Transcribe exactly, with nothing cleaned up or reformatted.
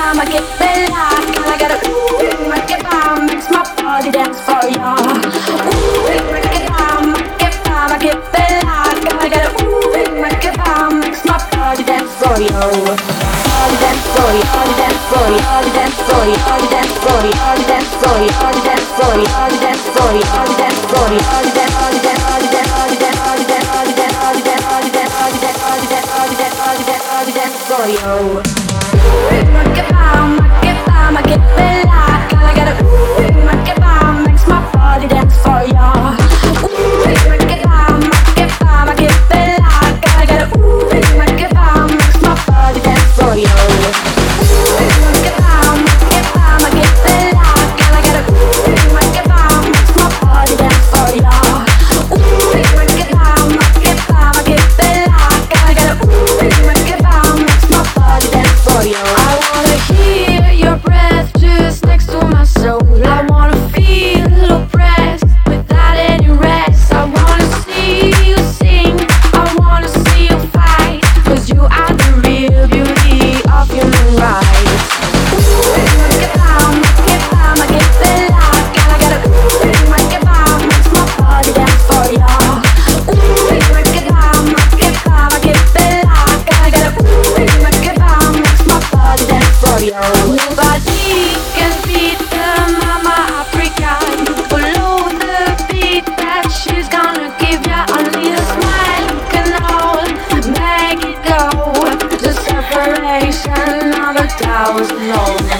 bam, I get bella. Girl, I got a ooh, make it bam, makes my body dance for ya. Ooh, make it bam, make it bam, I get bella. Girl, I got a ooh, make it bam, makes my body dance for ya. Body dance for ya, body dance for ya, body dance for ya, body dance for ya, body dance for ya, body dance for ya, body dance for ya, body dance for ya, body dance, body dance, body dance, body dance, body dance, body dance, body dance, body dance, body dance, body dance, body dance, body dance, body dance for ya. Make it bam, make it bam, I get bella. Girl, I got a ooh, make it bam, makes my body dance for ya. Ooh, make it bam, make it bam, I get bella. Girl, I got a ooh, make it bam, makes my body dance for ya. Ooh, make it bam, make it bam, I get bella. Girl, I got a ooh, make it bam, makes my body dance for ya. Ooh, make it bam, make it bam, I get bella. Girl, I got a ooh, make it bam, makes my body dance for ya. I wanna hear your breath just next to my soul. I wanna feel oppressed without any rest. I wanna see you sing, I wanna see you fight, 'cause you are the real beauty of human rights. Ooh, make it bam, make it bam, I get bella. Girl, I got a ooh, make it bam, makes my body dance for ya. Ooh, make it bam, make it bam, I get bella. Girl, I got a ooh, make it bam, makes my body dance for ya. Nobody can beat the Mama Africa. You follow the beat that she's gonna give ya. Only a smile can hold, make it go. The separation of a thousand love.